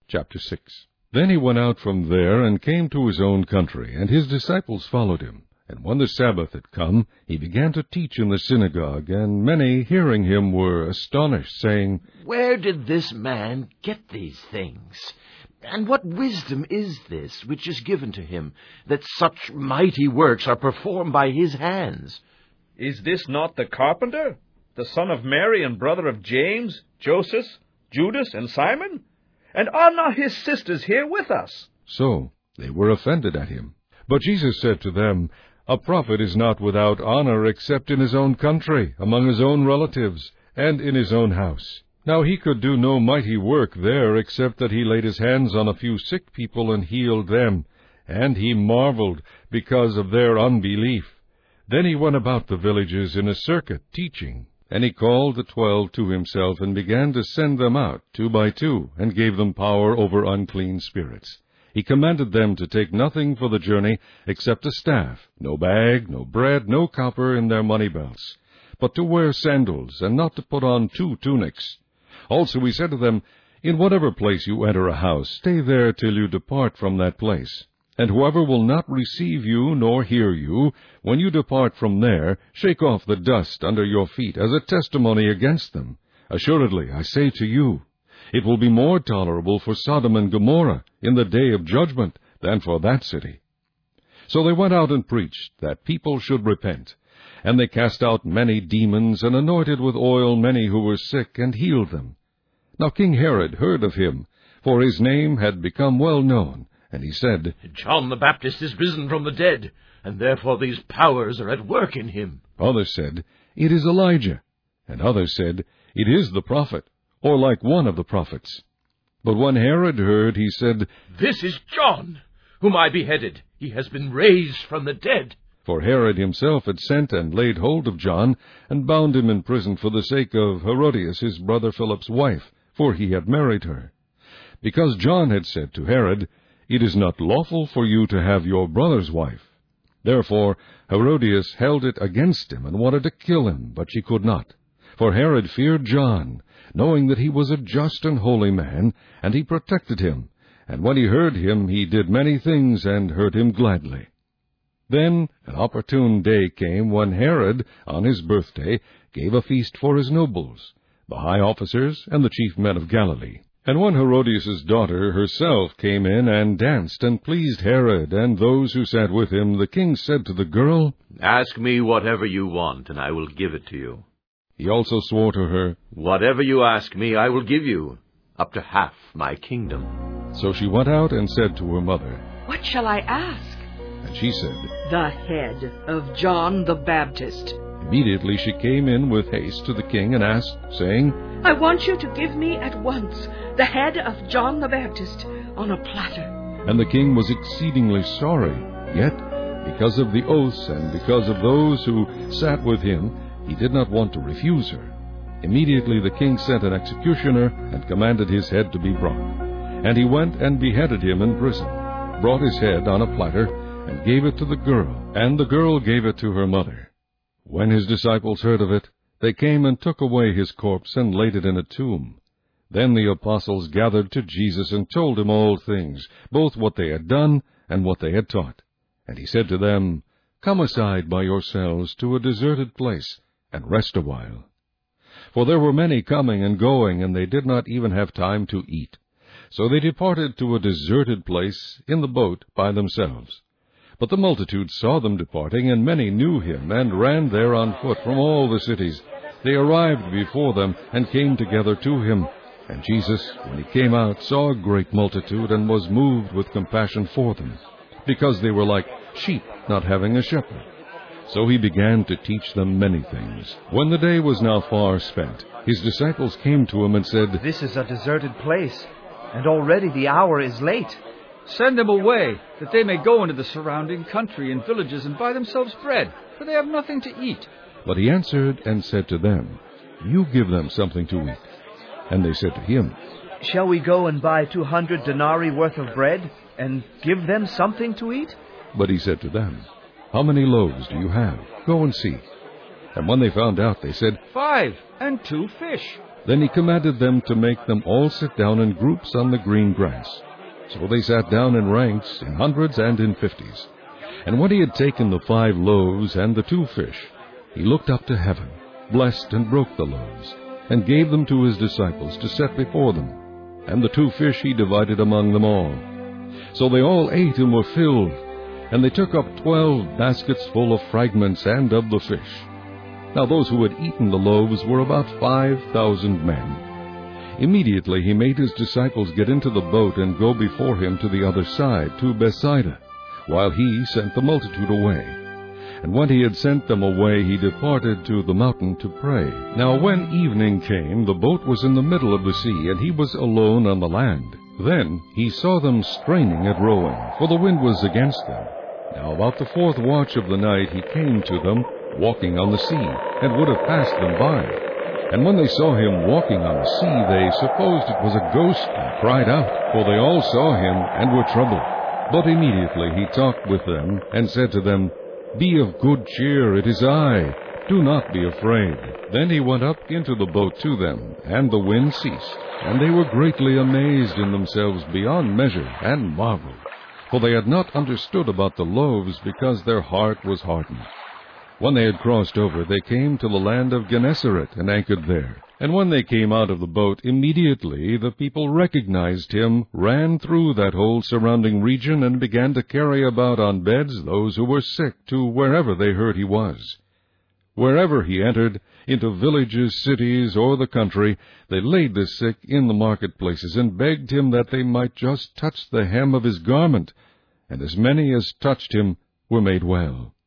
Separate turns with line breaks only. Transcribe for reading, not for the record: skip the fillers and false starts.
Chapter 6. Then he went out from there and came to his own country, and his disciples followed him. And when the Sabbath had come, he began to teach in the synagogue, and many, hearing him, were astonished, saying,
"Where did this man get these things? And what wisdom is this which is given to him, that such mighty works are performed by his hands?
Is this not the carpenter, the son of Mary and brother of James, Joseph, Judas, and Simon? And are not his sisters here with us?"
So they were offended at him. But Jesus said to them, "A prophet is not without honor except in his own country, among his own relatives, and in his own house." Now he could do no mighty work there, except that he laid his hands on a few sick people and healed them. And he marveled because of their unbelief. Then he went about the villages in a circuit, teaching. And he called the 12 to himself, and began to send them out 2 by 2, and gave them power over unclean spirits. He commanded them to take nothing for the journey, except a staff, no bag, no bread, no copper in their money belts, but to wear sandals, and not to put on 2 tunics. Also he said to them, "In whatever place you enter a house, stay there till you depart from that place. And whoever will not receive you nor hear you, when you depart from there, shake off the dust under your feet as a testimony against them. Assuredly, I say to you, it will be more tolerable for Sodom and Gomorrah in the day of judgment than for that city." So they went out and preached that people should repent. And they cast out many demons, and anointed with oil many who were sick, and healed them. Now King Herod heard of him, for his name had become well known, and he said,
"John the Baptist is risen from the dead, and therefore these powers are at work in him."
Others said, "It is Elijah." And others said, "It is the prophet, or like one of the prophets." But when Herod heard, he said,
"This is John, whom I beheaded. He has been raised from the dead."
For Herod himself had sent and laid hold of John, and bound him in prison for the sake of Herodias, his brother Philip's wife, for he had married her. Because John had said to Herod, "It is not lawful for you to have your brother's wife." Therefore Herodias held it against him, and wanted to kill him, but she could not. For Herod feared John, knowing that he was a just and holy man, and he protected him. And when he heard him, he did many things, and heard him gladly. Then an opportune day came when Herod, on his birthday, gave a feast for his nobles, the high officers, and the chief men of Galilee. And when Herodias' daughter herself came in and danced, and pleased Herod and those who sat with him, the king said to the girl,
"Ask me whatever you want, and I will give it to you."
He also swore to her,
"Whatever you ask me, I will give you, up to half my kingdom."
So she went out and said to her mother,
"What shall I ask?"
And she said,
"The head of John the Baptist."
Immediately she came in with haste to the king and asked, saying,
"I want you to give me at once the head of John the Baptist on a platter."
And the king was exceedingly sorry, yet because of the oaths and because of those who sat with him, he did not want to refuse her. Immediately the king sent an executioner and commanded his head to be brought. And he went and beheaded him in prison, brought his head on a platter, and gave it to the girl, and the girl gave it to her mother. When his disciples heard of it, they came and took away his corpse and laid it in a tomb. Then the apostles gathered to Jesus and told him all things, both what they had done and what they had taught. And he said to them, "Come aside by yourselves to a deserted place, and rest a while." For there were many coming and going, and they did not even have time to eat. So they departed to a deserted place in the boat by themselves. But the multitude saw them departing, and many knew him, and ran there on foot from all the cities. They arrived before them, and came together to him. And Jesus, when he came out, saw a great multitude, and was moved with compassion for them, because they were like sheep not having a shepherd. So he began to teach them many things. When the day was now far spent, his disciples came to him and said,
"This is a deserted place, and already the hour is late.
Send them away, that they may go into the surrounding country and villages and buy themselves bread, for they have nothing to eat."
But he answered and said to them, "You give them something to eat." And they said to him,
"Shall we go and buy 200 denarii worth of bread, and give them something to eat?"
But he said to them, "How many loaves do you have? Go and see." And when they found out, they said,
5 and 2 fish.
Then he commanded them to make them all sit down in groups on the green grass. So they sat down in ranks, in hundreds and in 50s. And when he had taken the 5 loaves and the 2 fish, he looked up to heaven, blessed and broke the loaves, and gave them to his disciples to set before them. And the 2 fish he divided among them all. So they all ate and were filled, and they took up 12 baskets full of fragments and of the fish. Now those who had eaten the loaves were about 5,000 men. Immediately he made his disciples get into the boat and go before him to the other side, to Bethsaida, while he sent the multitude away. And when he had sent them away, he departed to the mountain to pray. Now when evening came, the boat was in the middle of the sea, and he was alone on the land. Then he saw them straining at rowing, for the wind was against them. Now about the 4th watch of the night he came to them, walking on the sea, and would have passed them by. And when they saw him walking on the sea, they supposed it was a ghost, and cried out, for they all saw him, and were troubled. But immediately he talked with them, and said to them, Be of good cheer, it is I, do not be afraid. Then he went up into the boat to them, and the wind ceased, and they were greatly amazed in themselves beyond measure, and marveled. For they had not understood about the loaves, because their heart was hardened. When they had crossed over, they came to the land of Gennesaret, and anchored there. And when they came out of the boat, immediately the people recognized him, ran through that whole surrounding region, and began to carry about on beds those who were sick to wherever they heard he was. Wherever he entered, into villages, cities, or the country, they laid the sick in the marketplaces, and begged him that they might just touch the hem of his garment. And as many as touched him were made well.